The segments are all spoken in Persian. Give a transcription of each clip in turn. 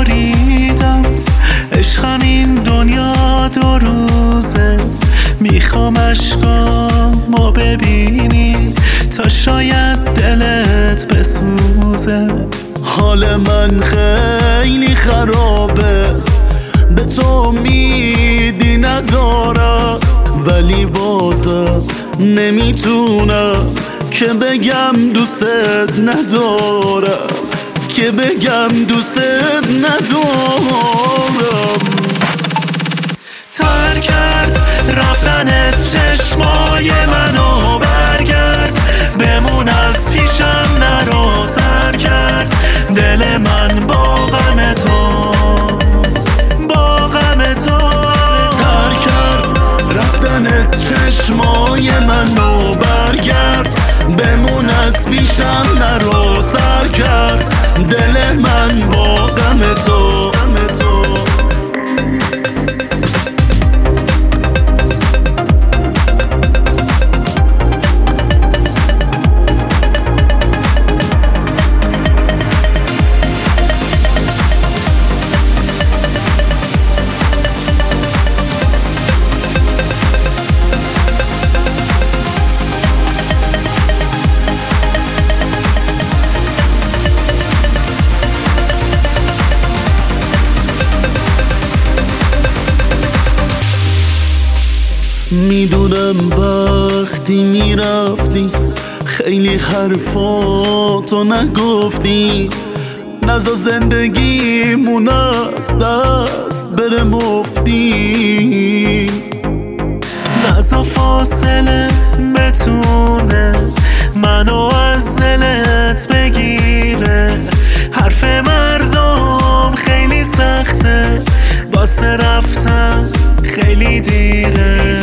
بریدم. عشقم این دنیا دو روزه، میخوام عشقامو ببینی تا شاید دلت بسوزه. حال من خیلی خرابه، به تو امیدی ندارم، ولی بازم نمیتونم که بگم دوست ندارم، که بگم دوست ندارم. تر کرد رفتن چشمای منو، برگرد بمون از پیشم نرو. سر کرد دل من با غم تو، با غم تو. تر کرد رفتن چشمای منو، برگرد بمون از پیشم نرو. سر کرد دل من با غم تو. میدونم وقتی میرفتی خیلی حرفاتو نگفتی، نزا زندگیمون از دست بره مفتی. نزا فاصله بتونه منو از دلت بگیره. حرف مردم خیلی سخته، واسه رفتن خیلی دیره.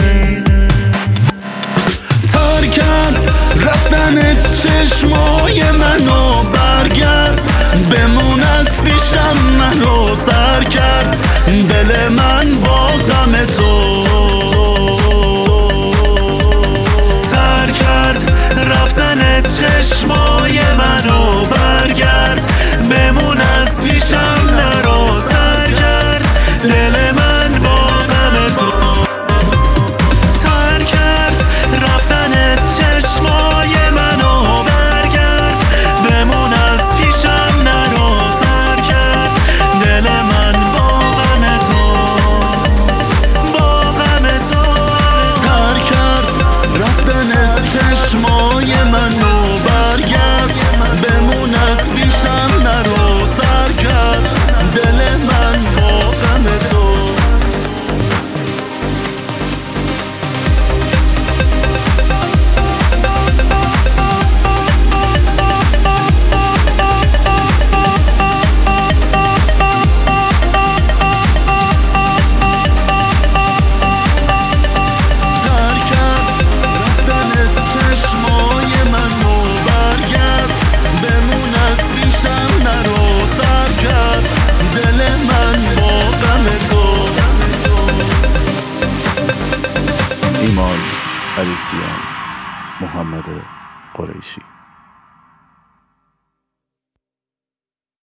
تر کرد رفتن چشمای منو، برگرد بمون از پیشم نرو. سر کرد دل من با غم تو. تر کرد رفتن چشمای منو، برگرد بمون از پیشم نرو. سر کرد دل من با غم تو. تر کرد رفتن چشمای منو، برگرد بمون از پیشم نرو. سر کرد دل من با غم تو، با غم تو. تر کرد رفتن چشمای منو، برگرد بمون از پیشم نرو. سر کرد دل من با غم تو. ایمان علیسیان، محمد قریشی.